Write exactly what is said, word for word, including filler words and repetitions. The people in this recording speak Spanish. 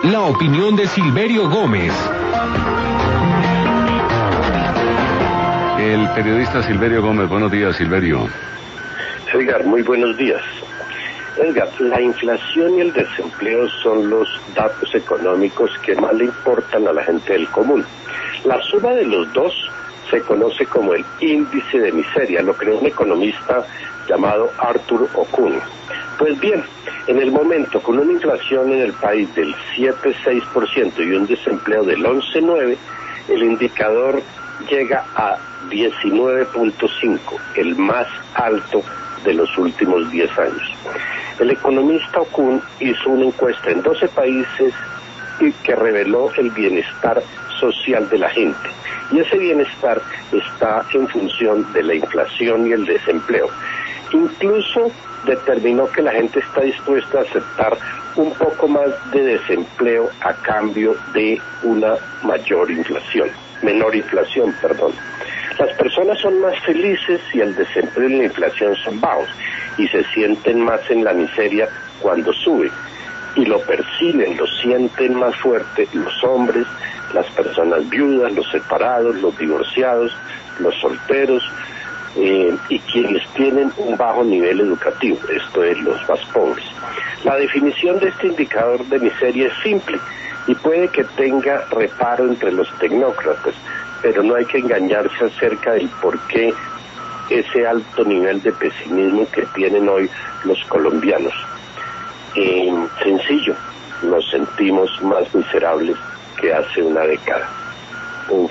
La opinión de Silverio Gómez. El periodista Silverio Gómez. Buenos días, Silverio. Edgar, muy buenos días. Edgar, la inflación y el desempleo son los datos económicos que más le importan a la gente del común. La suma de los dos se conoce como el índice de miseria, lo creó un economista llamado Arthur Okun. Pues bien, en el momento con una inflación en el país del siete coma seis por ciento y un desempleo del once coma nueve por ciento, el indicador llega a diecinueve punto cinco, el más alto de los últimos diez años. El economista Okun hizo una encuesta en doce países y que reveló el bienestar social de la gente. Y ese bienestar está en función de la inflación y el desempleo. Incluso determinó que la gente está dispuesta a aceptar un poco más de desempleo a cambio de una mayor inflación, menor inflación, perdón. Las personas son más felices si el desempleo y la inflación son bajos y se sienten más en la miseria cuando sube. Y lo perciben, lo sienten más fuerte los hombres, las personas viudas, los separados, los divorciados, los solteros eh, y quienes tienen un bajo nivel educativo, esto es, los más pobres. La definición de este indicador de miseria es simple y puede que tenga reparo entre los tecnócratas, pero no hay que engañarse acerca del por qué ese alto nivel de pesimismo que tienen hoy los colombianos. Eh, sencillo, nos sentimos más miserables que hace una década. Un